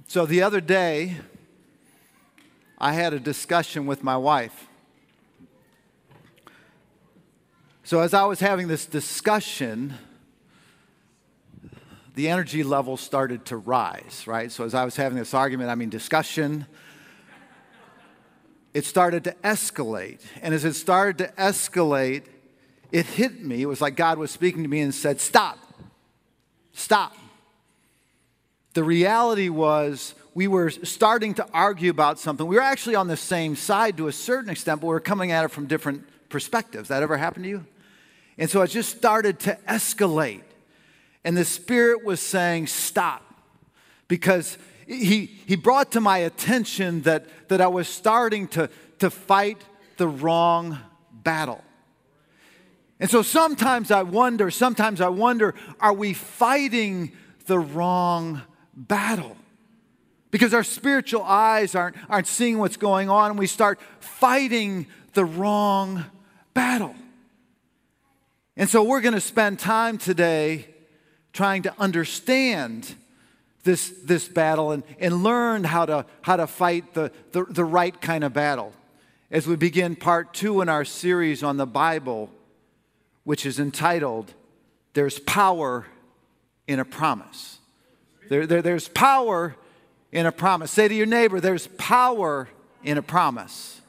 So the other day, I had a discussion with my wife. So as I was having this discussion, the energy level started to rise, right? So as I was having this discussion, it started to escalate. And as it started to escalate, it hit me. It was like God was speaking to me and said, stop. The reality was we were starting to argue about something. We were actually on the same side to a certain extent, but we were coming at it from different perspectives. That ever happened to you? And so it just started to escalate. And the Spirit was saying, stop. Because he brought to my attention that I was starting to fight the wrong battle. And so sometimes I wonder, are we fighting the wrong battle? Because our spiritual eyes aren't seeing what's going on, and we start fighting the wrong battle. And so we're going to spend time today trying to understand this battle and learn how to fight the right kind of battle as we begin part 2 in our series on the Bible, which is entitled, There's Power in a Promise. There's power in a promise. Say to your neighbor, there's power in a promise.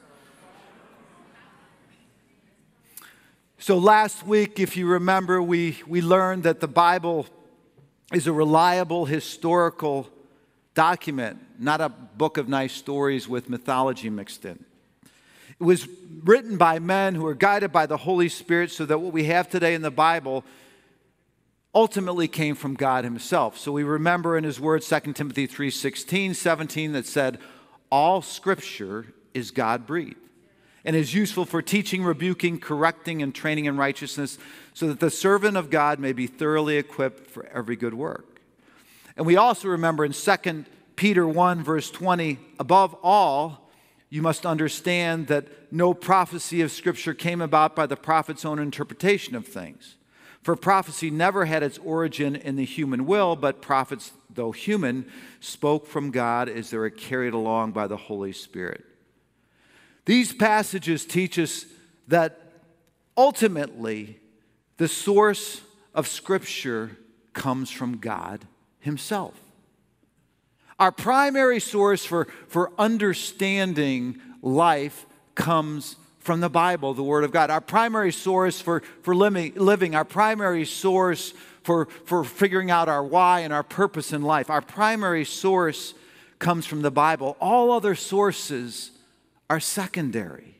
So last week, if you remember, we learned that the Bible is a reliable historical document, not a book of nice stories with mythology mixed in. It was written by men who were guided by the Holy Spirit so that what we have today in the Bible ultimately came from God himself. So we remember in his word, 2 Timothy 3:16, 17, that said, all scripture is God-breathed and is useful for teaching, rebuking, correcting, and training in righteousness, so that the servant of God may be thoroughly equipped for every good work. And we also remember in 2 Peter 1, verse 20, above all, you must understand that no prophecy of Scripture came about by the prophet's own interpretation of things. For prophecy never had its origin in the human will, but prophets, though human, spoke from God as they were carried along by the Holy Spirit. These passages teach us that ultimately the source of Scripture comes from God himself. Our primary source for understanding life comes from the Bible, the Word of God. Our primary source for living, our primary source for figuring out our why and our purpose in life, our primary source comes from the Bible. All other sources are secondary.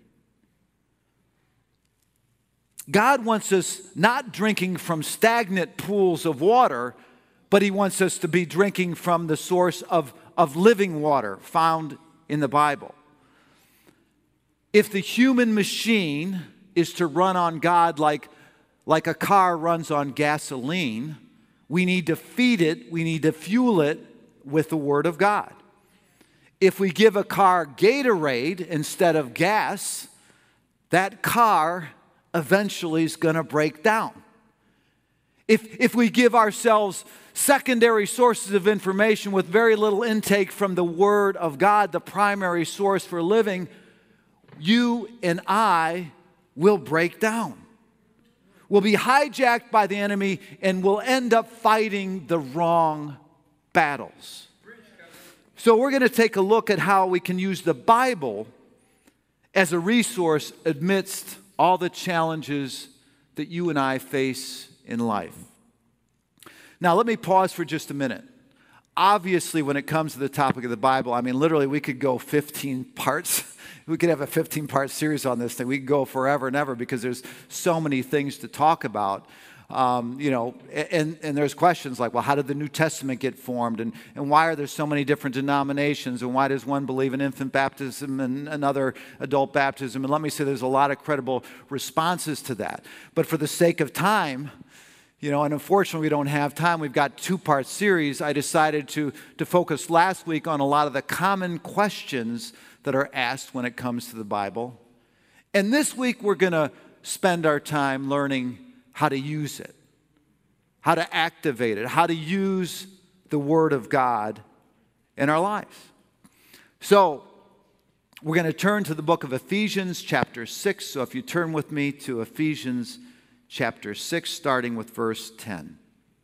God wants us not drinking from stagnant pools of water, but he wants us to be drinking from the source of living water found in the Bible. If the human machine is to run on God like a car runs on gasoline, we need to feed it, we need to fuel it with the Word of God. If we give a car Gatorade instead of gas, that car eventually is going to break down. If we give ourselves secondary sources of information with very little intake from the Word of God, the primary source for living, you and I will break down. We'll be hijacked by the enemy and we'll end up fighting the wrong battles. So we're going to take a look at how we can use the Bible as a resource amidst all the challenges that you and I face in life. Now, let me pause for just a minute. Obviously, when it comes to the topic of the Bible, literally we could go 15 parts. We could have a 15-part series on this thing. We could go forever and ever because there's so many things to talk about. And there's questions like, well, how did the New Testament get formed? And why are there so many different denominations? And why does one believe in infant baptism and another adult baptism? And let me say there's a lot of credible responses to that. But for the sake of time, and unfortunately we don't have time, we've got 2-part series. I decided to focus last week on a lot of the common questions that are asked when it comes to the Bible. And this week we're going to spend our time learning how to use it, how to activate it, how to use the Word of God in our lives. So, we're going to turn to the book of Ephesians, chapter 6. So if you turn with me to Ephesians, chapter 6, starting with verse 10.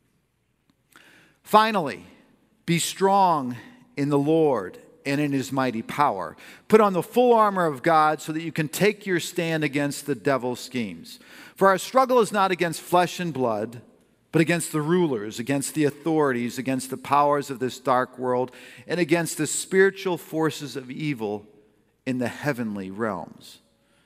Finally, be strong in the Lord and in his mighty power. Put on the full armor of God so that you can take your stand against the devil's schemes. For our struggle is not against flesh and blood, but against the rulers, against the authorities, against the powers of this dark world, and against the spiritual forces of evil in the heavenly realms.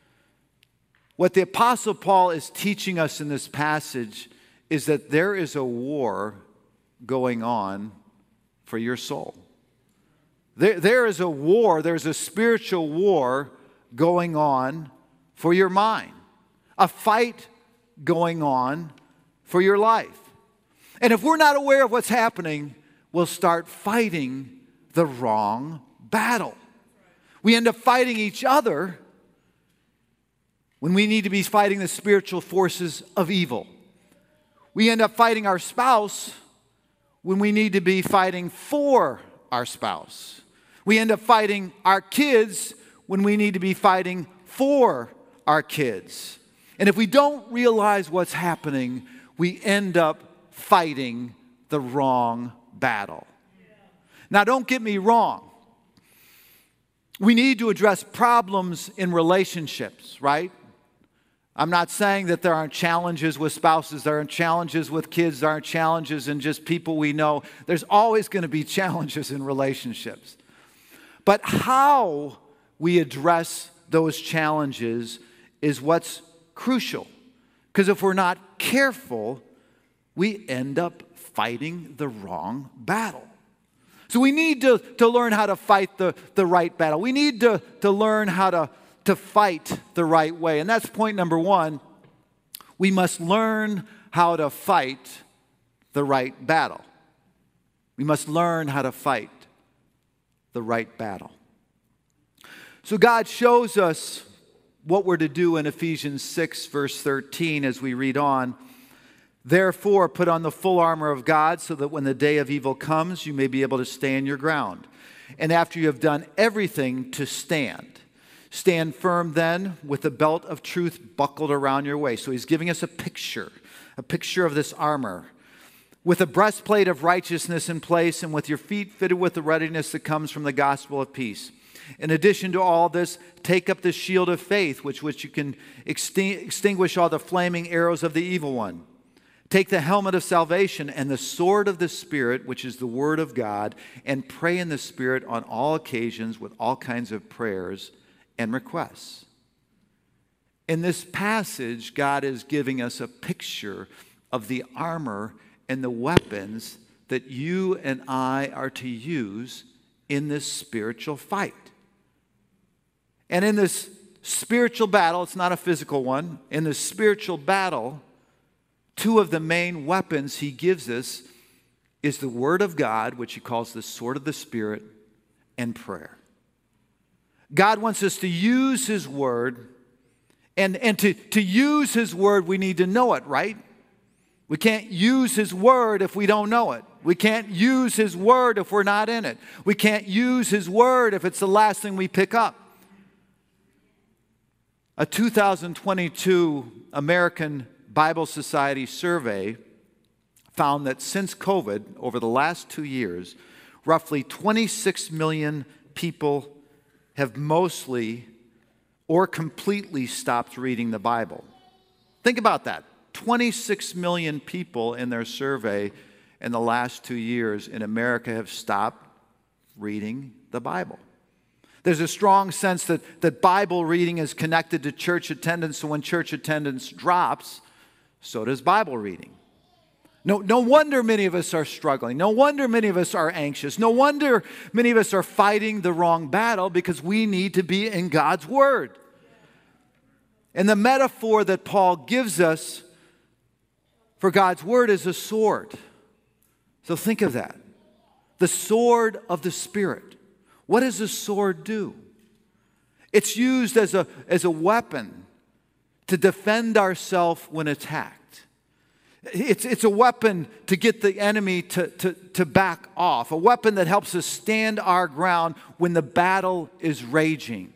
What the Apostle Paul is teaching us in this passage is that there is a war going on for your soul. There is a war, there's a spiritual war going on for your mind. A fight going on for your life. And if we're not aware of what's happening, we'll start fighting the wrong battle. We end up fighting each other when we need to be fighting the spiritual forces of evil. We end up fighting our spouse when we need to be fighting for our spouse. We end up fighting our kids when we need to be fighting for our kids. And if we don't realize what's happening, we end up fighting the wrong battle. Now, don't get me wrong. We need to address problems in relationships, right? I'm not saying that there aren't challenges with spouses, there aren't challenges with kids, there aren't challenges in just people we know. There's always going to be challenges in relationships. But how we address those challenges is what's crucial. Because if we're not careful, we end up fighting the wrong battle. So we need to learn how to fight the right battle. We need to learn how to fight the right way. And that's point number one. We must learn how to fight the right battle. We must learn how to fight the right battle. So God shows us what we're to do in Ephesians 6, verse 13, as we read on. Therefore, put on the full armor of God so that when the day of evil comes, you may be able to stand your ground. And after you have done everything, to stand. Stand firm then with the belt of truth buckled around your waist. So he's giving us a picture of this armor. With a breastplate of righteousness in place and with your feet fitted with the readiness that comes from the gospel of peace. In addition to all this, take up the shield of faith, which you can extinguish all the flaming arrows of the evil one. Take the helmet of salvation and the sword of the Spirit, which is the word of God, and pray in the Spirit on all occasions with all kinds of prayers and requests. In this passage, God is giving us a picture of the armor and the weapons that you and I are to use in this spiritual fight. And in this spiritual battle, it's not a physical one, in this spiritual battle, two of the main weapons he gives us is the Word of God, which he calls the sword of the Spirit, and prayer. God wants us to use his Word, and to use his Word, we need to know it, right? We can't use his Word if we don't know it. We can't use his Word if we're not in it. We can't use his Word if it's the last thing we pick up. A 2022 American Bible Society survey found that since COVID, over the last 2 years, roughly 26 million people have mostly or completely stopped reading the Bible. Think about that. 26 million people in their survey in the last 2 years in America have stopped reading the Bible. There's a strong sense that Bible reading is connected to church attendance, so when church attendance drops, so does Bible reading. No wonder many of us are struggling. No wonder many of us are anxious. No wonder many of us are fighting the wrong battle because we need to be in God's Word. And the metaphor that Paul gives us for God's Word is a sword. So think of that. The sword of the Spirit. What does a sword do? It's used as a weapon to defend ourselves when attacked. It's a weapon to get the enemy to back off, a weapon that helps us stand our ground when the battle is raging.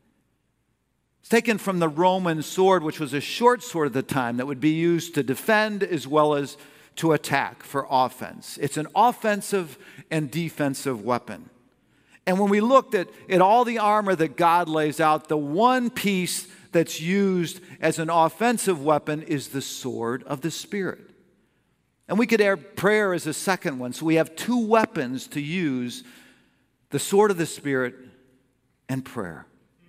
It's taken from the Roman sword, which was a short sword at the time that would be used to defend as well as to attack for offense. It's an offensive and defensive weapon. And when we looked at all the armor that God lays out, the one piece that's used as an offensive weapon is the sword of the Spirit. And we could add prayer as a second one. So we have two weapons to use, the sword of the Spirit and prayer.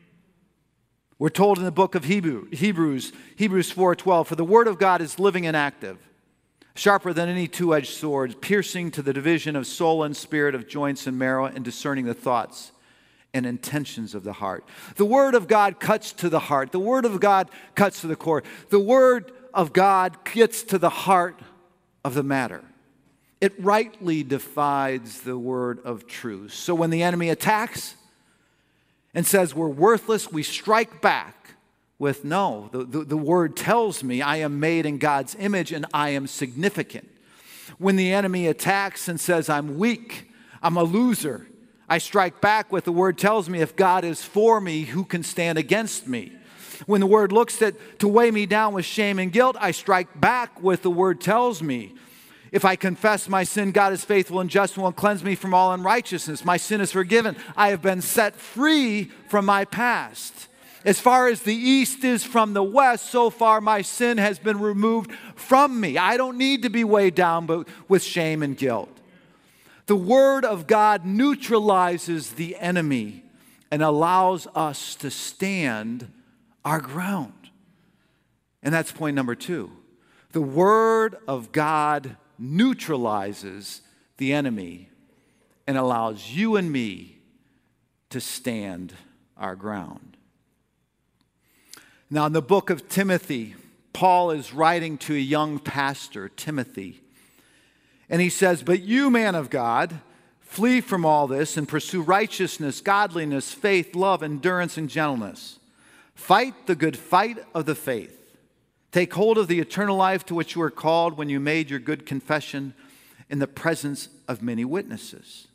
We're told in the book of Hebrews 4:12, for the word of God is living and active, sharper than any two-edged sword, piercing to the division of soul and spirit, of joints and marrow, and discerning the thoughts and intentions of the heart. The Word of God cuts to the heart. The Word of God cuts to the core. The Word of God gets to the heart of the matter. It rightly divides the word of truth. So when the enemy attacks and says we're worthless, we strike back with no. The Word tells me I am made in God's image and I am significant. When the enemy attacks and says I'm weak, I'm a loser, I strike back with the Word tells me if God is for me, who can stand against me? When the Word looks to weigh me down with shame and guilt, I strike back with the Word tells me. If I confess my sin, God is faithful and just and will cleanse me from all unrighteousness. My sin is forgiven. I have been set free from my past. As far as the east is from the west, so far my sin has been removed from me. I don't need to be weighed down with shame and guilt. The Word of God neutralizes the enemy and allows us to stand our ground. And that's point number 2. The Word of God neutralizes the enemy and allows you and me to stand our ground. Now, in the book of Timothy, Paul is writing to a young pastor, Timothy. And he says, but you, man of God, flee from all this and pursue righteousness, godliness, faith, love, endurance, and gentleness. Fight the good fight of the faith. Take hold of the eternal life to which you were called when you made your good confession in the presence of many witnesses.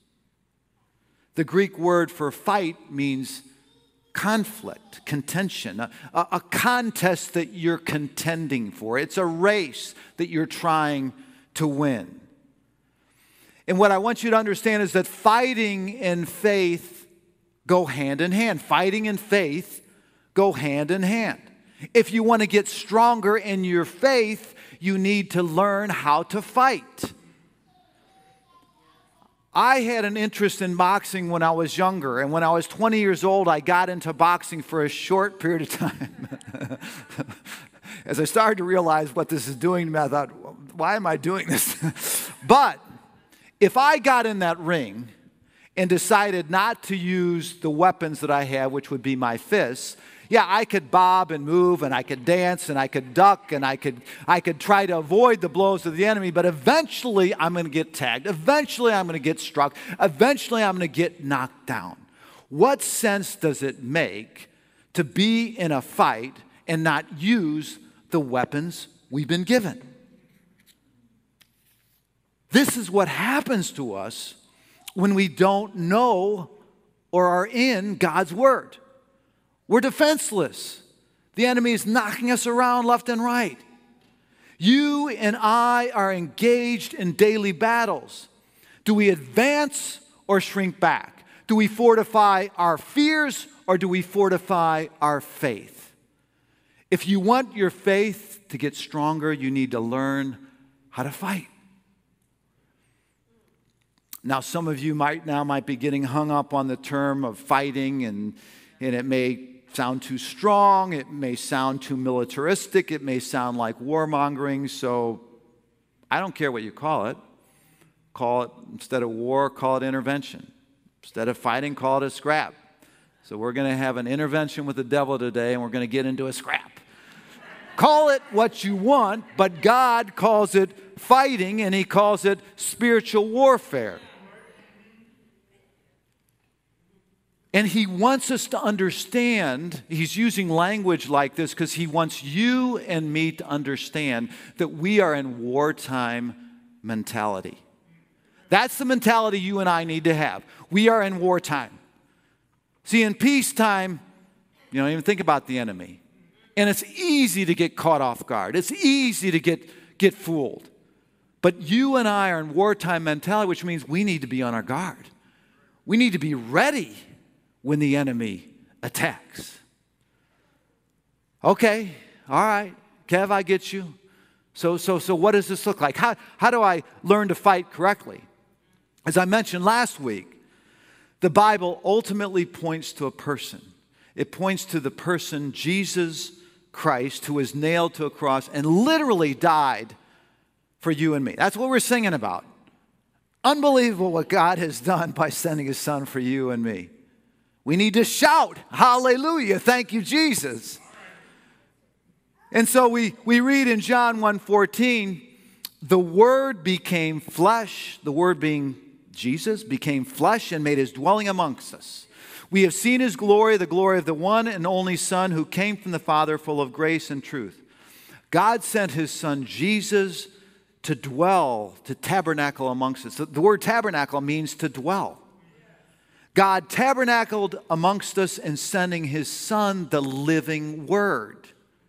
The Greek word for fight means conflict, contention, a contest that you're contending for. It's a race that you're trying to win. And what I want you to understand is that fighting and faith go hand in hand. Fighting and faith go hand in hand. If you want to get stronger in your faith, you need to learn how to fight. I had an interest in boxing when I was younger, and when I was 20 years old, I got into boxing for a short period of time. As I started to realize what this is doing to me, I thought, why am I doing this? But if I got in that ring and decided not to use the weapons that I have, which would be my fists, yeah, I could bob and move and I could dance and I could duck and I could try to avoid the blows of the enemy, but eventually I'm going to get tagged. Eventually I'm going to get struck. Eventually I'm going to get knocked down. What sense does it make to be in a fight and not use the weapons we've been given? This is what happens to us when we don't know or are in God's Word. We're defenseless. The enemy is knocking us around left and right. You and I are engaged in daily battles. Do we advance or shrink back? Do we fortify our fears or do we fortify our faith? If you want your faith to get stronger, you need to learn how to fight. Now, some of you might be getting hung up on the term of fighting, and it may sound too strong, it may sound too militaristic, it may sound like warmongering, so I don't care what you call it. Call it, instead of war, call it intervention. Instead of fighting, call it a scrap. So we're going to have an intervention with the devil today, and we're going to get into a scrap. Call it what you want, but God calls it fighting, and He calls it spiritual warfare. And he wants us to understand, he's using language like this because he wants you and me to understand that we are in wartime mentality. That's the mentality you and I need to have. We are in wartime. See, in peacetime, you don't even think about the enemy. And it's easy to get caught off guard. It's easy to get fooled. But you and I are in wartime mentality, which means we need to be on our guard. We need to be ready when the enemy attacks. Okay, all right, Kev, I get you. So what does this look like? How do I learn to fight correctly? As I mentioned last week, the Bible ultimately points to a person. It points to the person, Jesus Christ, who was nailed to a cross and literally died for you and me. That's what we're singing about. Unbelievable what God has done by sending his son for you and me. We need to shout, hallelujah, thank you, Jesus. And so we read in John 1:14, the Word became flesh, the Word being Jesus, became flesh and made his dwelling amongst us. We have seen his glory, the glory of the one and only Son who came from the Father, full of grace and truth. God sent his Son Jesus to dwell, to tabernacle amongst us. The word tabernacle means to dwell. God tabernacled amongst us in sending his Son, the living Word.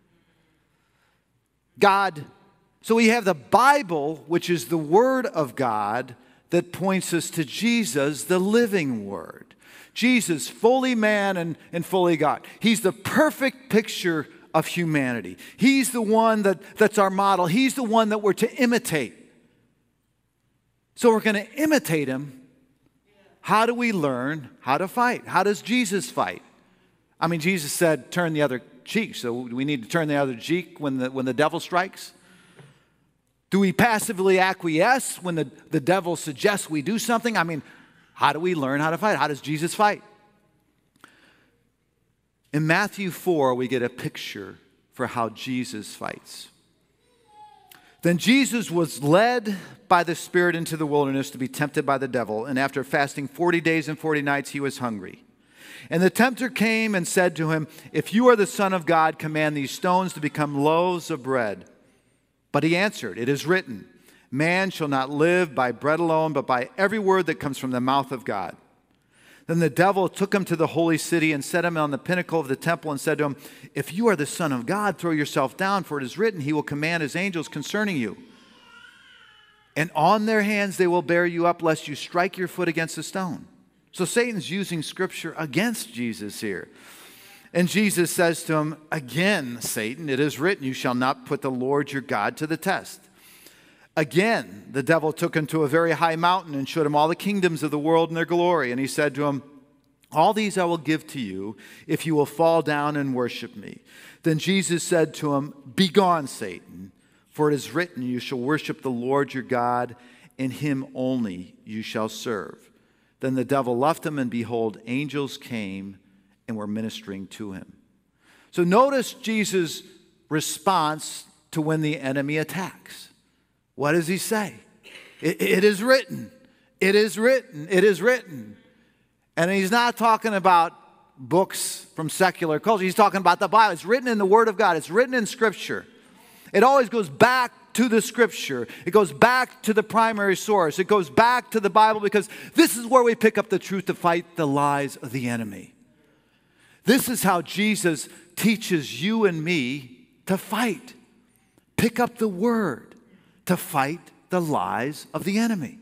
So we have the Bible, which is the Word of God, that points us to Jesus, the living Word. Jesus, fully man and fully God. He's the perfect picture of humanity. He's the one that's our model. He's the one that we're to imitate. So we're going to imitate him. How do we learn how to fight? How does Jesus fight? I mean, Jesus said, turn the other cheek. So we need to turn the other cheek when the devil strikes? Do we passively acquiesce when the devil suggests we do something? I mean, how do we learn how to fight? How does Jesus fight? In Matthew 4, we get a picture for how Jesus fights. Then Jesus was led by the Spirit into the wilderness to be tempted by the devil, and after fasting 40 days and 40 nights, he was hungry. And the tempter came and said to him, if you are the Son of God, command these stones to become loaves of bread. But he answered, it is written, man shall not live by bread alone, but by every word that comes from the mouth of God. Then the devil took him to the holy city and set him on the pinnacle of the temple and said to him, if you are the Son of God, throw yourself down, for it is written, he will command his angels concerning you. And on their hands they will bear you up, lest you strike your foot against a stone. So Satan's using Scripture against Jesus here. And Jesus says to him, again, Satan, it is written, you shall not put the Lord your God to the test. Again, the devil took him to a very high mountain and showed him all the kingdoms of the world and their glory. And he said to him, all these I will give to you if you will fall down and worship me. Then Jesus said to him, begone, Satan, for it is written, you shall worship the Lord your God, and him only you shall serve. Then the devil left him, and behold, angels came and were ministering to him. So notice Jesus' response to when the enemy attacks. What does he say? It is written. It is written. It is written. And he's not talking about books from secular culture. He's talking about the Bible. It's written in the Word of God. It's written in Scripture. It always goes back to the Scripture. It goes back to the primary source. It goes back to the Bible because this is where we pick up the truth to fight the lies of the enemy. This is how Jesus teaches you and me to fight. Pick up the Word to fight the lies of the enemy.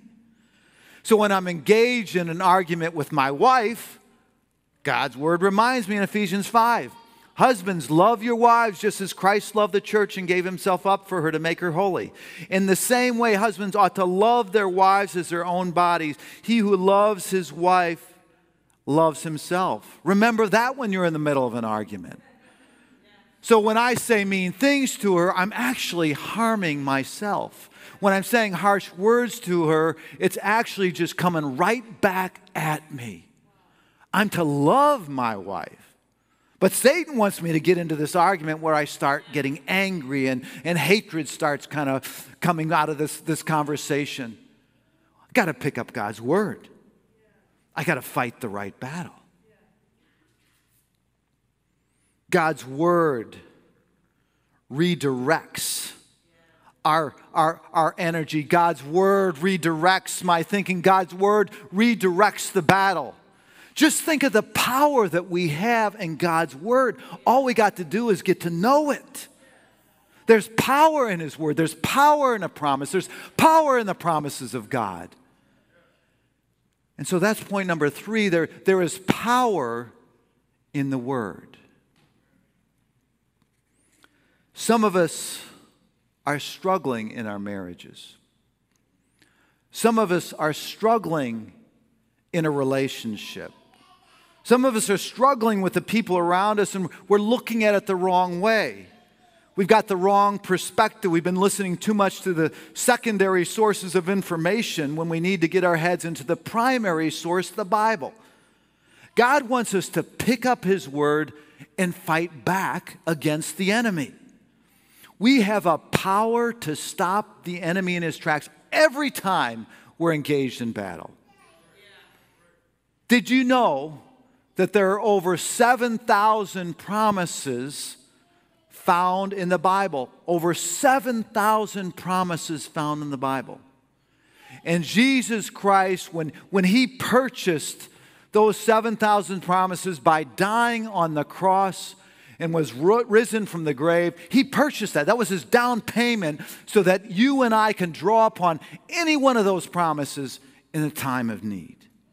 So when I'm engaged in an argument with my wife, God's Word reminds me in Ephesians 5, husbands, love your wives just as Christ loved the church and gave himself up for her to make her holy. In the same way, husbands ought to love their wives as their own bodies. He who loves his wife loves himself. Remember that when you're in the middle of an argument. So when I say mean things to her, I'm actually harming myself. When I'm saying harsh words to her, it's actually just coming right back at me. I'm to love my wife. But Satan wants me to get into this argument where I start getting angry and hatred starts kind of coming out of this conversation. I've got to pick up God's Word. I got to fight the right battle. God's word redirects our energy. God's word redirects my thinking. God's word redirects the battle. Just think of the power that we have in God's word. All we got to do is get to know it. There's power in his word. There's power in a promise. There's power in the promises of God. And so that's point number 3. There is power in the word. Some of us are struggling in our marriages. Some of us are struggling in a relationship. Some of us are struggling with the people around us, and we're looking at it the wrong way. We've got the wrong perspective. We've been listening too much to the secondary sources of information when we need to get our heads into the primary source, the Bible. God wants us to pick up his word and fight back against the enemy. We have a power to stop the enemy in his tracks every time we're engaged in battle. Did you know that there are over 7,000 promises found in the Bible? Over 7,000 promises found in the Bible. And Jesus Christ, when he purchased those 7,000 promises by dying on the cross and was risen from the grave, he purchased that. That was his down payment so that you and I can draw upon any one of those promises in a time of need.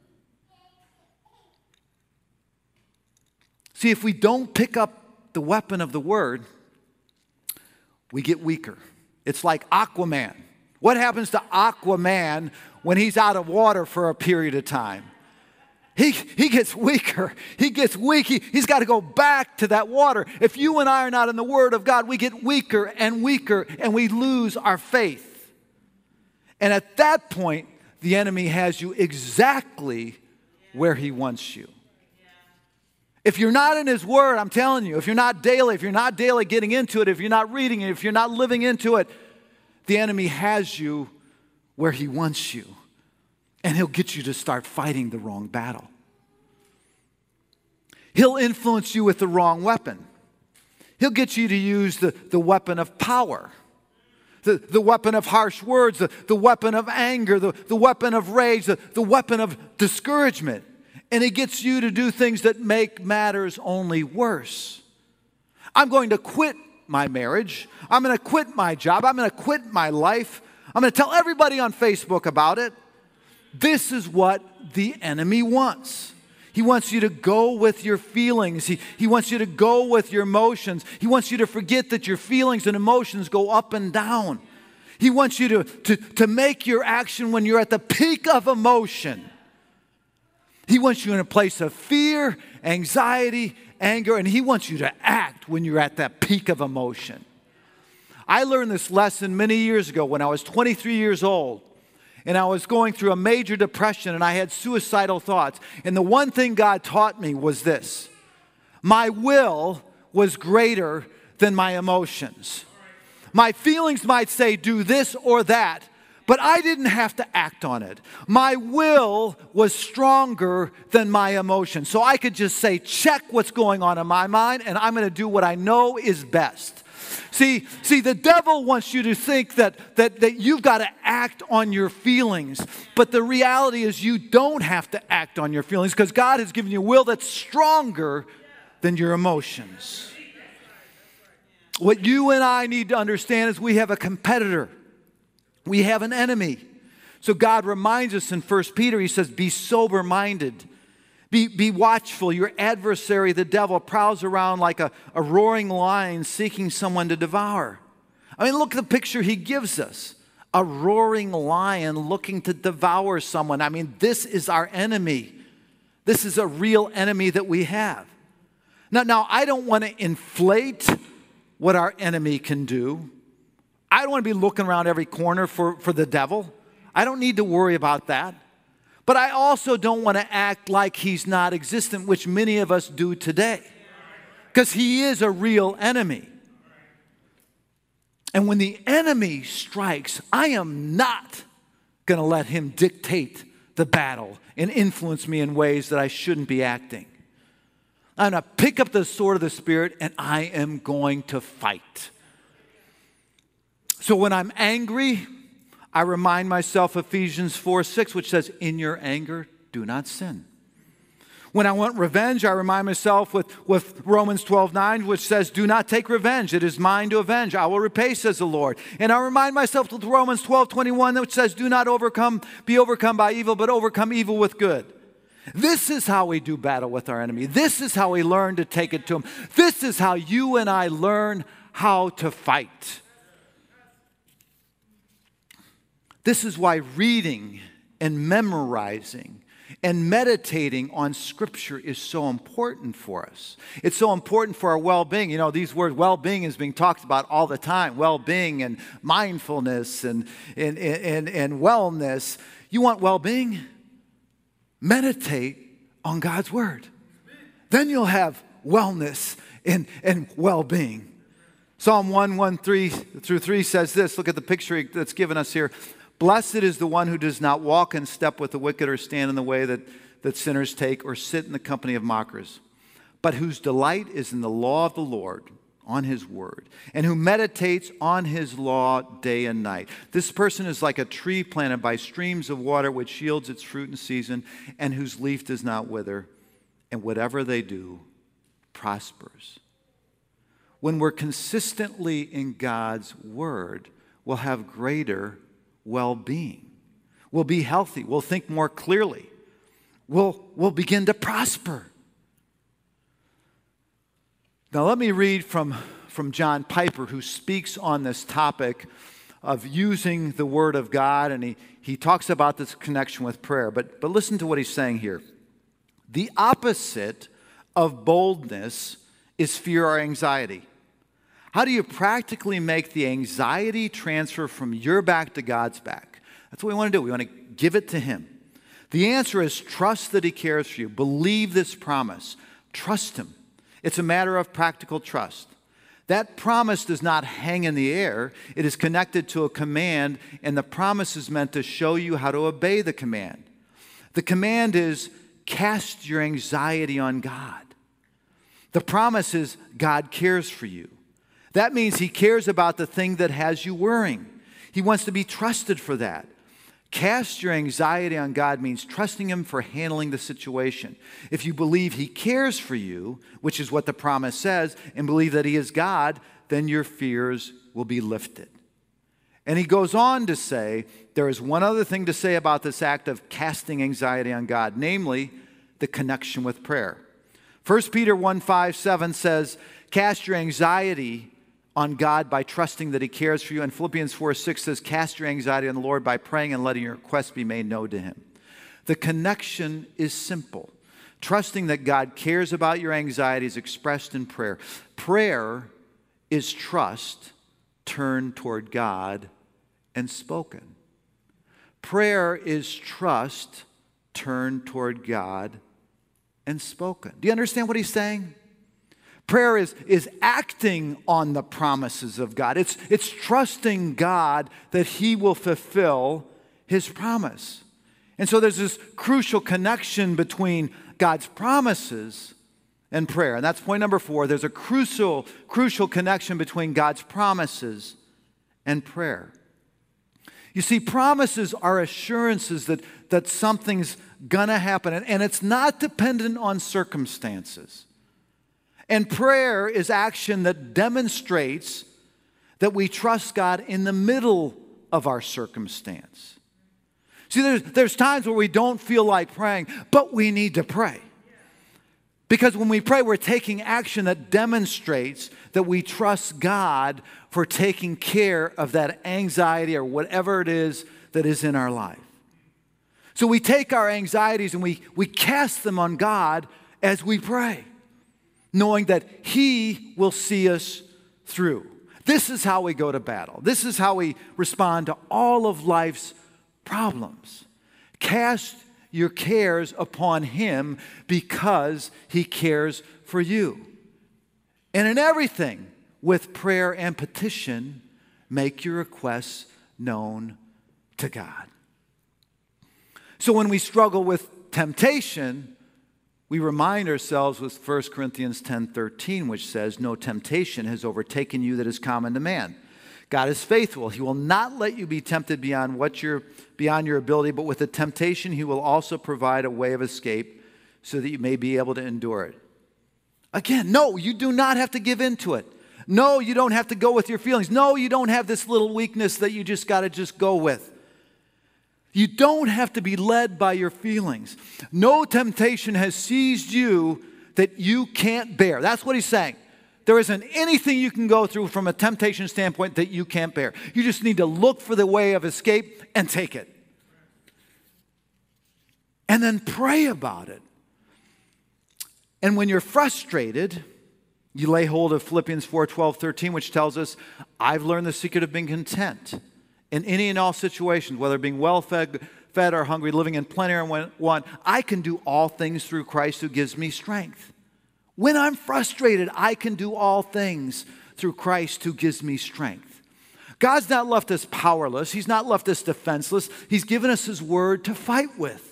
See, if we don't pick up the weapon of the word, we get weaker. It's like Aquaman. What happens to Aquaman when he's out of water for a period of time? He gets weaker. He gets weak. He's got to go back to that water. If you and I are not in the Word of God, we get weaker and weaker, and we lose our faith. And at that point, the enemy has you exactly where he wants you. If you're not in his word, I'm telling you, if you're not daily getting into it, if you're not reading it, if you're not living into it, the enemy has you where he wants you. And he'll get you to start fighting the wrong battle. He'll influence you with the wrong weapon. He'll get you to use the weapon of power, the weapon of harsh words, the weapon of anger, the weapon of rage, the weapon of discouragement. And it gets you to do things that make matters only worse. I'm going to quit my marriage. I'm going to quit my job. I'm going to quit my life. I'm going to tell everybody on Facebook about it. This is what the enemy wants. He wants you to go with your feelings. He wants you to go with your emotions. He wants you to forget that your feelings and emotions go up and down. He wants you to make your action when you're at the peak of emotion. He wants you in a place of fear, anxiety, anger, and he wants you to act when you're at that peak of emotion. I learned this lesson many years ago when I was 23 years old. And I was going through a major depression, and I had suicidal thoughts. And the one thing God taught me was this: my will was greater than my emotions. My feelings might say do this or that, but I didn't have to act on it. My will was stronger than my emotions. So I could just say, check what's going on in my mind, and I'm going to do what I know is best. See, the devil wants you to think that you've got to act on your feelings. But the reality is you don't have to act on your feelings because God has given you a will that's stronger than your emotions. What you and I need to understand is we have a competitor. We have an enemy. So God reminds us in 1 Peter, he says, be sober-minded. Be watchful. Your adversary, the devil, prowls around like a roaring lion seeking someone to devour. I mean, look at the picture he gives us. A roaring lion looking to devour someone. I mean, this is our enemy. This is a real enemy that we have. Now I don't want to inflate what our enemy can do. I don't want to be looking around every corner for the devil. I don't need to worry about that. But I also don't want to act like he's not existent, which many of us do today. Because he is a real enemy. And when the enemy strikes, I am not going to let him dictate the battle and influence me in ways that I shouldn't be acting. I'm going to pick up the sword of the Spirit and I am going to fight. So when I'm angry, I remind myself Ephesians 4:6, which says, in your anger, do not sin. When I want revenge, I remind myself with Romans 12:9, which says, do not take revenge. It is mine to avenge. I will repay, says the Lord. And I remind myself with Romans 12:21, which says, do not be overcome by evil, but overcome evil with good. This is how we do battle with our enemy. This is how we learn to take it to him. This is how you and I learn how to fight. This is why reading and memorizing and meditating on Scripture is so important for us. It's so important for our well-being. You know, these words, well-being, is being talked about all the time. Well-being and mindfulness and wellness. You want well-being? Meditate on God's Word. Then you'll have wellness and well-being. Psalm 1:1-3 says this. Look at the picture that's given us here. Blessed is the one who does not walk in step with the wicked, or stand in the way that sinners take, or sit in the company of mockers, but whose delight is in the law of the Lord, on his word, and who meditates on his law day and night. This person is like a tree planted by streams of water, which yields its fruit in season, and whose leaf does not wither, and whatever they do prospers. When we're consistently in God's word, we'll have greater well-being. We'll be healthy. We'll think more clearly. We'll begin to prosper. Now let me read from John Piper, who speaks on this topic of using the Word of God, and he talks about this connection with prayer. But listen to what he's saying here. The opposite of boldness is fear or anxiety. How do you practically make the anxiety transfer from your back to God's back? That's what we want to do. We want to give it to Him. The answer is trust that He cares for you. Believe this promise. Trust Him. It's a matter of practical trust. That promise does not hang in the air. It is connected to a command, and the promise is meant to show you how to obey the command. The command is cast your anxiety on God. The promise is God cares for you. That means He cares about the thing that has you worrying. He wants to be trusted for that. Cast your anxiety on God means trusting Him for handling the situation. If you believe He cares for you, which is what the promise says, and believe that He is God, then your fears will be lifted. And he goes on to say, there is one other thing to say about this act of casting anxiety on God, namely the connection with prayer. 1 Peter 1:5-7 says, cast your anxiety on God by trusting that He cares for you. And Philippians 4:6 says, cast your anxiety on the Lord by praying and letting your requests be made known to Him. The connection is simple. Trusting that God cares about your anxieties expressed in prayer. Prayer is trust turned toward God and spoken. Prayer is trust turned toward God and spoken. Do you understand what he's saying? Prayer is acting on the promises of God. It's trusting God that He will fulfill His promise. And so there's this crucial connection between God's promises and prayer. And that's point number 4. There's a crucial connection between God's promises and prayer. You see, promises are assurances that something's going to happen, and it's not dependent on circumstances. And prayer is action that demonstrates that we trust God in the middle of our circumstance. See, there's times where we don't feel like praying, but we need to pray. Because when we pray, we're taking action that demonstrates that we trust God for taking care of that anxiety or whatever it is that is in our life. So we take our anxieties and we cast them on God as we pray, knowing that He will see us through. This is how we go to battle. This is how we respond to all of life's problems. Cast your cares upon Him because He cares for you. And in everything, with prayer and petition, make your requests known to God. So when we struggle with temptation, We remind ourselves with 1 Corinthians 10:13, which says, no temptation has overtaken you that is common to man. God is faithful. He will not let you be tempted beyond your ability, but with the temptation he will also provide a way of escape so that you may be able to endure it. Again, no, you do not have to give in to it. No, you don't have to go with your feelings. No, you don't have this little weakness that you just got to just go with. You don't have to be led by your feelings. No temptation has seized you that you can't bear. That's what he's saying. There isn't anything you can go through from a temptation standpoint that you can't bear. You just need to look for the way of escape and take it. And then pray about it. And when you're frustrated, you lay hold of Philippians 4:12-13, which tells us, I've learned the secret of being content in any and all situations, whether being well-fed or hungry, living in plenty or want. I can do all things through Christ who gives me strength. When I'm frustrated, I can do all things through Christ who gives me strength. God's not left us powerless. He's not left us defenseless. He's given us His word to fight with.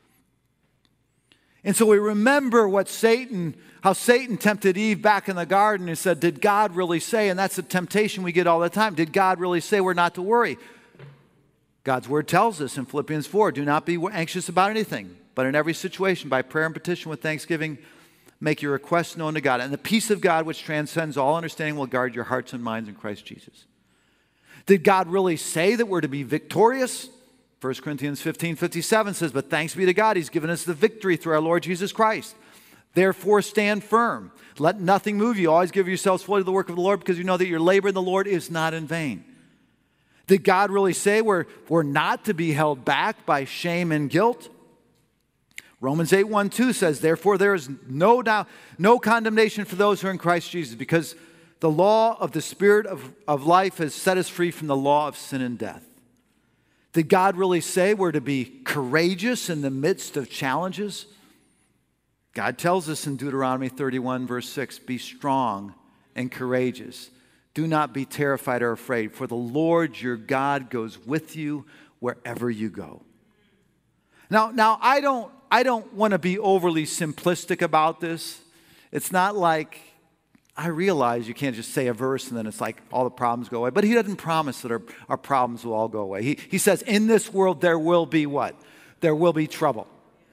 And so we remember how Satan tempted Eve back in the garden and said, did God really say? And that's a temptation we get all the time. Did God really say we're not to worry? God's word tells us in Philippians 4, do not be anxious about anything, but in every situation, by prayer and petition with thanksgiving, make your requests known to God. And the peace of God, which transcends all understanding, will guard your hearts and minds in Christ Jesus. Did God really say that we're to be victorious? 1 Corinthians 15:57 says, but thanks be to God, He's given us the victory through our Lord Jesus Christ. Therefore stand firm. Let nothing move you. Always give yourselves fully to the work of the Lord, because you know that your labor in the Lord is not in vain. Did God really say we're not to be held back by shame and guilt? Romans 8:1-2 says, therefore there is no condemnation for those who are in Christ Jesus, because the law of the Spirit of life has set us free from the law of sin and death. Did God really say we're to be courageous in the midst of challenges? God tells us in Deuteronomy 31:6, be strong and courageous. Do not be terrified or afraid, for the Lord your God goes with you wherever you go. Now I don't want to be overly simplistic about this. It's not like, I realize you can't just say a verse and then it's like all the problems go away. But He doesn't promise that our problems will all go away. He says, in this world there will be what? There will be trouble.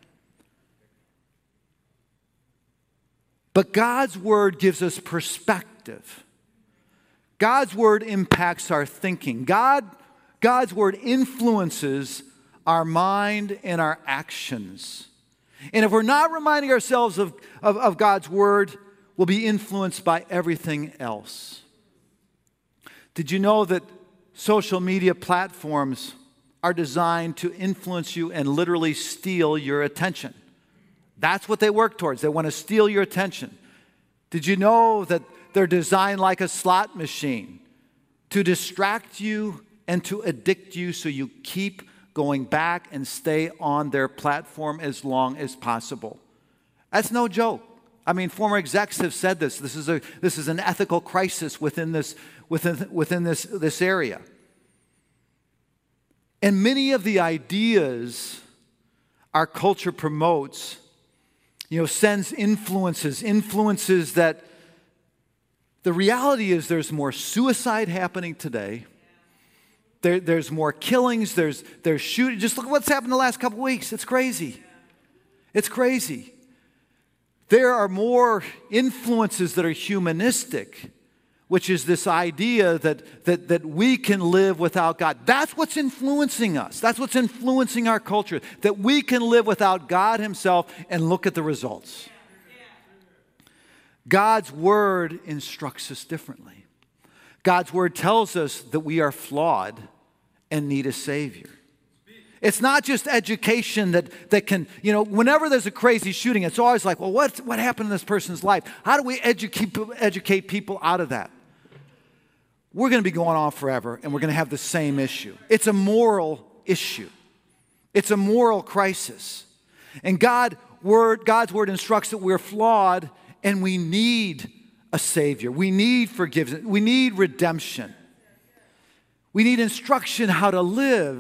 But God's word gives us perspective. God's word impacts our thinking. God's word influences our mind and our actions. And if we're not reminding ourselves of God's word, we'll be influenced by everything else. Did you know that social media platforms are designed to influence you and literally steal your attention? That's what they work towards. They want to steal your attention. Did you know that they're designed like a slot machine to distract you and to addict you so you keep going back and stay on their platform as long as possible? That's no joke. I mean, former execs have said this. This is an ethical crisis within this area. And many of the ideas our culture promotes, sends influences that the reality is there's more suicide happening today. There's more killings. There's shooting. Just look at what's happened the last couple of weeks. It's crazy. It's crazy. There are more influences that are humanistic, which is this idea that we can live without God. That's what's influencing us. That's what's influencing our culture, that we can live without God Himself, and look at the results. God's word instructs us differently. God's word tells us that we are flawed and need a Savior. It's not just education that can, whenever there's a crazy shooting, it's always like, well, what happened in this person's life? How do we educate people out of that? We're going to be going on forever, and we're going to have the same issue. It's a moral issue. It's a moral crisis. And God's word instructs that we're flawed and we need a Savior. We need forgiveness. We need redemption. We need instruction how to live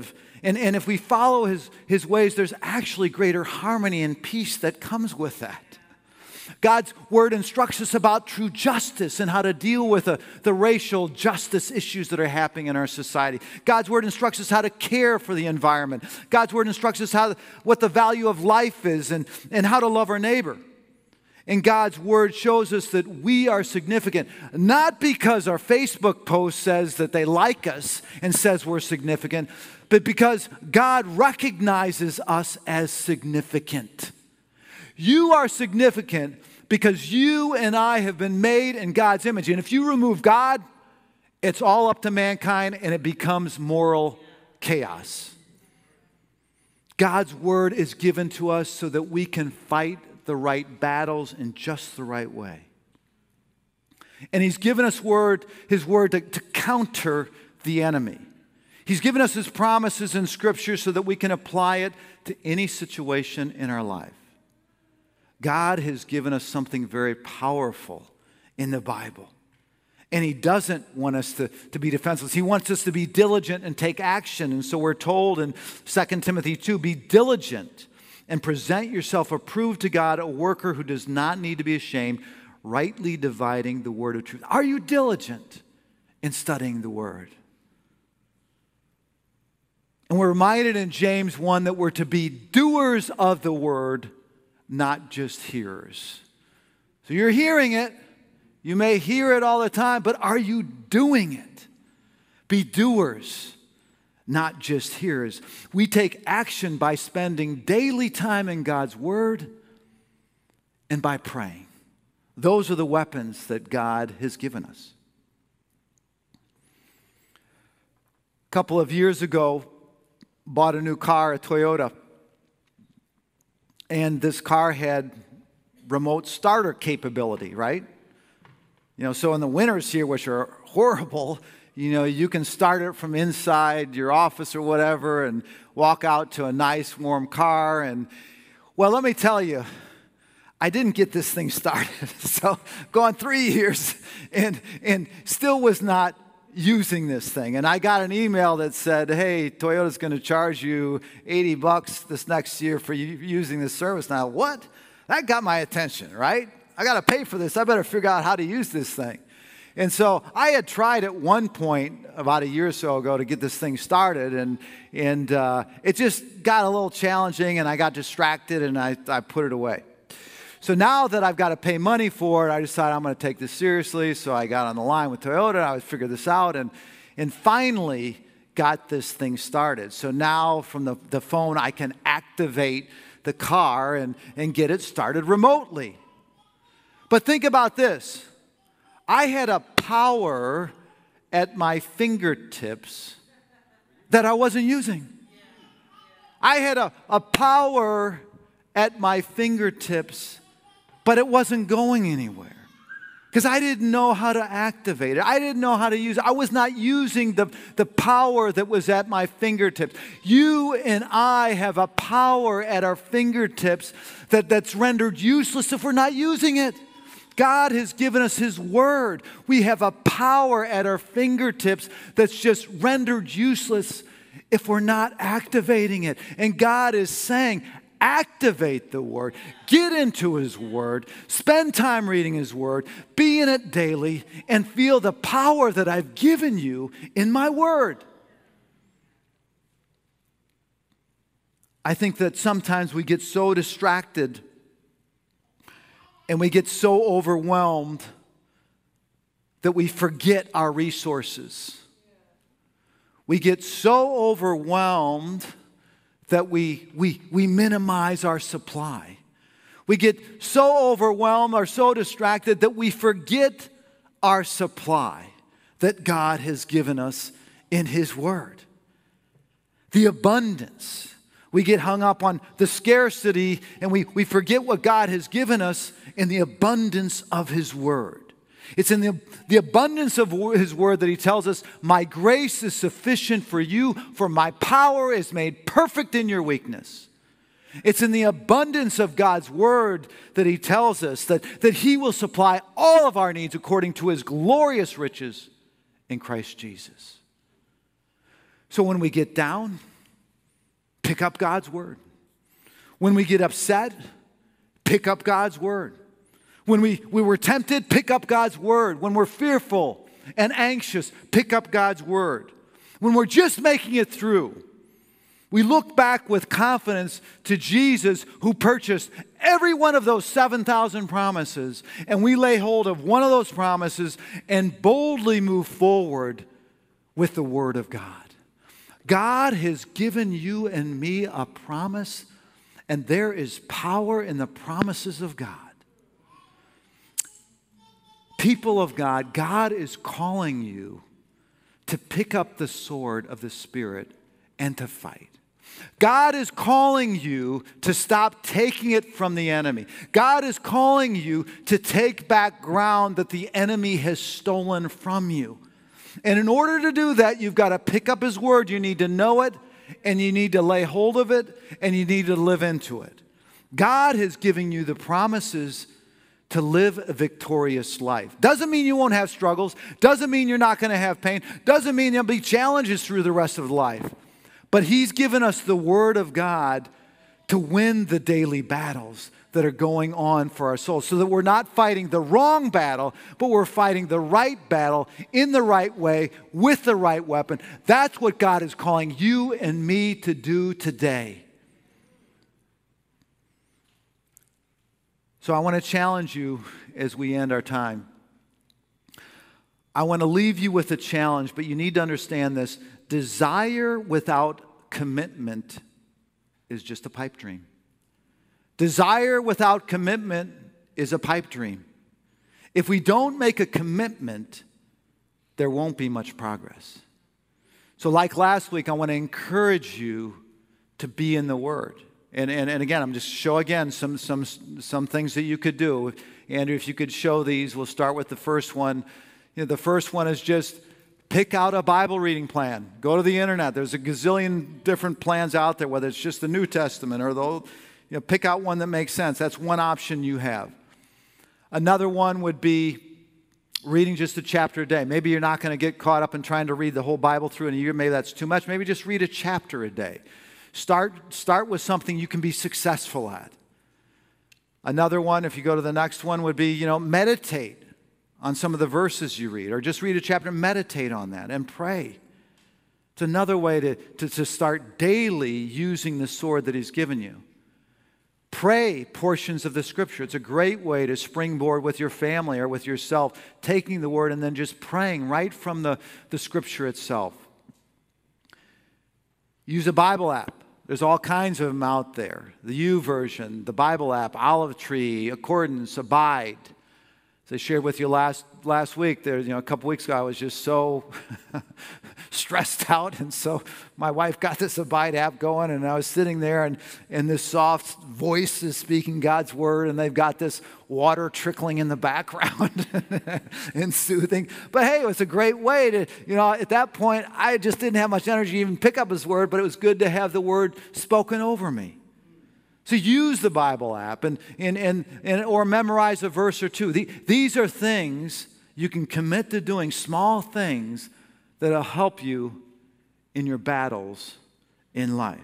And if we follow his ways, there's actually greater harmony and peace that comes with that. God's word instructs us about true justice and how to deal with the racial justice issues that are happening in our society. God's word instructs us how to care for the environment. God's word instructs us what the value of life is and how to love our neighbor. And God's word shows us that we are significant, not because our Facebook post says that they like us and says we're significant, but because God recognizes us as significant. You are significant because you and I have been made in God's image. And if you remove God, it's all up to mankind and it becomes moral chaos. God's word is given to us so that we can fight the right battles in just the right way. And he's given us his word to counter the enemy. He's given us his promises in Scripture so that we can apply it to any situation in our life. God has given us something very powerful in the Bible. And he doesn't want us to be defenseless. He wants us to be diligent and take action. And so we're told in 2 Timothy 2, be diligent and present yourself approved to God, a worker who does not need to be ashamed, rightly dividing the word of truth. Are you diligent in studying the word? And we're reminded in James 1 that we're to be doers of the word, not just hearers. So you're hearing it. You may hear it all the time, but are you doing it? Be doers, not just hearers. We take action by spending daily time in God's word and by praying. Those are the weapons that God has given us. A couple of years ago, bought a new car, a Toyota. And this car had remote starter capability, right? So in the winters here, which are horrible, you can start it from inside your office or whatever and walk out to a nice warm car. And well, let me tell you, I didn't get this thing started. So gone 3 years and still was not using this thing. And I got an email that said, hey, Toyota's going to charge you $80 this next year for you using this service. Now, what? That got my attention, right? I got to pay for this. I better figure out how to use this thing. And so I had tried at one point about a year or so ago to get this thing started, and it just got a little challenging, and I got distracted, and I put it away. So now that I've got to pay money for it, I decided I'm going to take this seriously. So I got on the line with Toyota, and I would figure this out, and finally got this thing started. So now from the phone, I can activate the car and get it started remotely. But think about this. I had a power at my fingertips that I wasn't using. I had a power at my fingertips, but it wasn't going anywhere because I didn't know how to activate it. I didn't know how to use it. I was not using the power that was at my fingertips. You and I have a power at our fingertips that's rendered useless if we're not using it. God has given us his word. We have a power at our fingertips that's just rendered useless if we're not activating it. And God is saying, activate the word, get into his word, spend time reading his word, be in it daily, and feel the power that I've given you in my word. I think that sometimes we get so distracted and we get so overwhelmed that we forget our resources. We get so overwhelmed that we minimize our supply. We get so overwhelmed or so distracted that we forget our supply that God has given us in his word. The abundance. We get hung up on the scarcity and we forget what God has given us in the abundance of his word. It's in the abundance of his word that he tells us, my grace is sufficient for you, for my power is made perfect in your weakness. It's in the abundance of God's word that he tells us that he will supply all of our needs according to his glorious riches in Christ Jesus. So when we get down, pick up God's word. When we get upset, pick up God's word. When we were tempted, pick up God's word. When we're fearful and anxious, pick up God's word. When we're just making it through, we look back with confidence to Jesus who purchased every one of those 7,000 promises, and we lay hold of one of those promises and boldly move forward with the Word of God. God has given you and me a promise, and there is power in the promises of God. People of God, God is calling you to pick up the sword of the Spirit and to fight. God is calling you to stop taking it from the enemy. God is calling you to take back ground that the enemy has stolen from you. And in order to do that, you've got to pick up His word. You need to know it, and you need to lay hold of it, and you need to live into it. God has given you the promises to live a victorious life. Doesn't mean you won't have struggles. Doesn't mean you're not going to have pain. Doesn't mean there'll be challenges through the rest of life. But He's given us the Word of God to win the daily battles that are going on for our souls, so that we're not fighting the wrong battle, but we're fighting the right battle in the right way with the right weapon. That's what God is calling you and me to do today. So I want to challenge you as we end our time. I want to leave you with a challenge, but you need to understand this. Desire without commitment is just a pipe dream. Desire without commitment is a pipe dream. If we don't make a commitment, there won't be much progress. So like last week, I want to encourage you to be in the Word. And again, I'm just show again some things that you could do. Andrew, if you could show these, we'll start with the first one. The first one is just pick out a Bible reading plan. Go to the internet. There's a gazillion different plans out there, whether it's just the New Testament or the Old. Pick out one that makes sense. That's one option you have. Another one would be reading just a chapter a day. Maybe you're not going to get caught up in trying to read the whole Bible through in a year. Maybe that's too much. Maybe just read a chapter a day. Start with something you can be successful at. Another one, if you go to the next one, would be, meditate on some of the verses you read, or just read a chapter, meditate on that, and pray. It's another way to start daily using the sword that He's given you. Pray portions of the Scripture. It's a great way to springboard with your family or with yourself, taking the Word and then just praying right from the Scripture itself. Use a Bible app. There's all kinds of them out there. The YouVersion, the Bible app, Olive Tree, Accordance, Abide. As I shared with you last week, a couple weeks ago, I was just so stressed out, and so my wife got this Abide app going, and I was sitting there, and this soft voice is speaking God's word, and they've got this water trickling in the background and soothing. But hey, it was a great way to, at that point, I just didn't have much energy to even pick up His word, but it was good to have the word spoken over me. So use the Bible app or memorize a verse or two. These are things you can commit to doing, small things that will help you in your battles in life.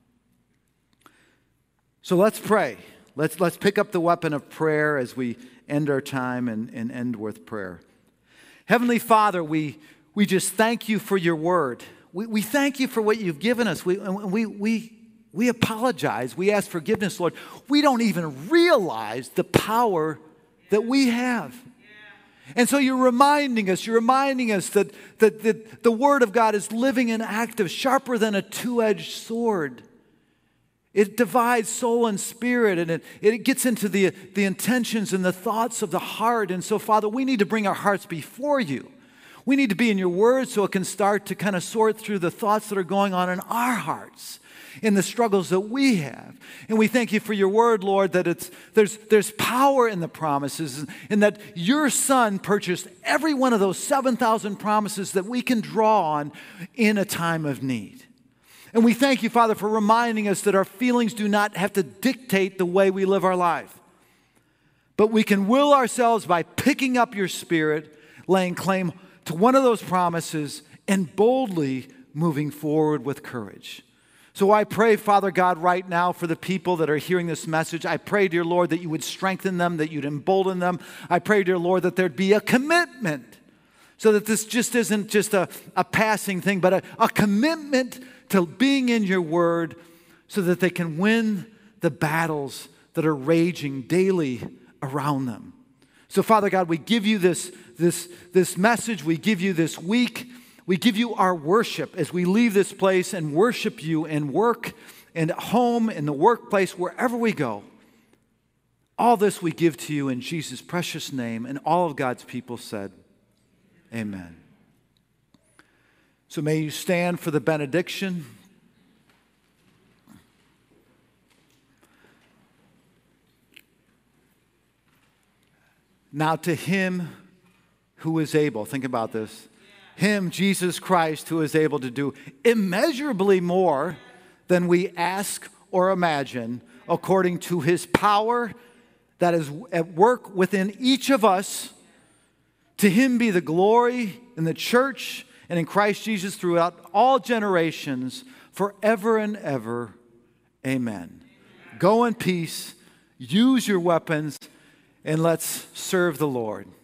So let's pray. Let's pick up the weapon of prayer as we end our time and end with prayer. Heavenly Father, we just thank You for Your word. We thank You for what You've given us. We apologize. We ask forgiveness, Lord. We don't even realize the power that we have. And so You're reminding us that the Word of God is living and active, sharper than a two-edged sword. It divides soul and spirit, and it gets into the intentions and the thoughts of the heart. And so, Father, we need to bring our hearts before You. We need to be in Your Word so it can start to kind of sort through the thoughts that are going on in our hearts, in the struggles that we have. And we thank You for Your word, Lord, that there's power in the promises, and that Your Son purchased every one of those 7,000 promises that we can draw on in a time of need. And we thank You, Father, for reminding us that our feelings do not have to dictate the way we live our life. But we can will ourselves by picking up Your Spirit, laying claim to one of those promises, and boldly moving forward with courage. So I pray, Father God, right now for the people that are hearing this message. I pray, dear Lord, that you would strengthen them, that you'd embolden them. I pray, dear Lord, that there'd be a commitment so that this just isn't just a passing thing, but a commitment to being in your word so that they can win the battles that are raging daily around them. So, Father God, we give you this message. We give you this week. We give you our worship as we leave this place and worship you in work and at home, in the workplace, wherever we go. All this we give to you in Jesus' precious name, and all of God's people said, amen. So may you stand for the benediction. Now to him who is able, think about this, him, Jesus Christ, who is able to do immeasurably more than we ask or imagine, according to his power that is at work within each of us. To him be the glory in the church and in Christ Jesus throughout all generations, forever and ever. Amen. Go in peace, use your weapons, and let's serve the Lord.